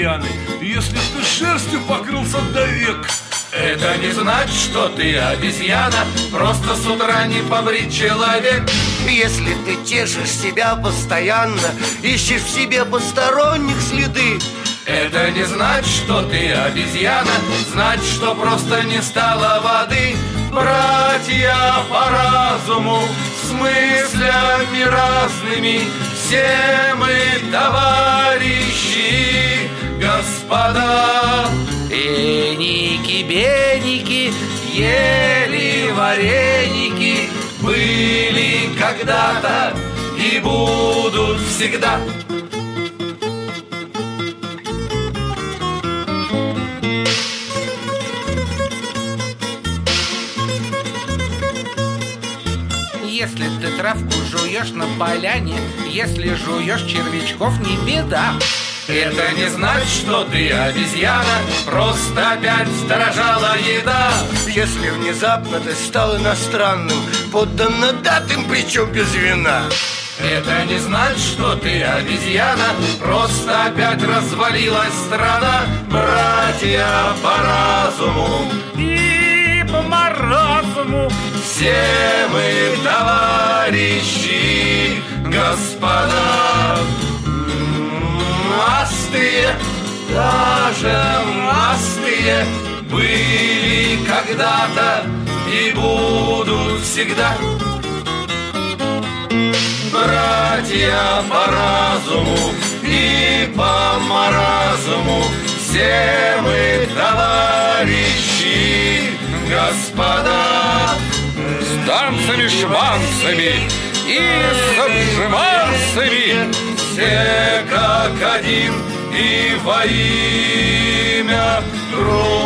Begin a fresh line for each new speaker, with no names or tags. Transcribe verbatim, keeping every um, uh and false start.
обезьяны, если ты шерстью покрылся до век.
Это не значит, что ты обезьяна, просто с утра не побрит человек.
Если ты тешишь себя постоянно, ищешь в себе посторонних следы.
Это не значит, что ты обезьяна, значит, что просто не стало воды. Братья по разуму, с мыслями разными, все мы товарищи, господа.
Эники, беники, ели вареники,
были когда-то и будут всегда.
Если ты травку жуешь на поляне, если жуешь червячков, не беда.
Это не значит, что ты обезьяна, просто опять дорожала еда.
Если внезапно ты стал иностранным, подданно-датым, причем без вина.
Это не значит, что ты обезьяна, просто опять развалилась страна. Братья по разуму
И по маразму,
все мы товарищи, господа. Мастые, даже мастые, были когда-то и будут всегда. Братья по разуму и по маразму, все мы товарищи, господа.
С танцами-шманцами и с обжиманцами,
все как один и во имя друга.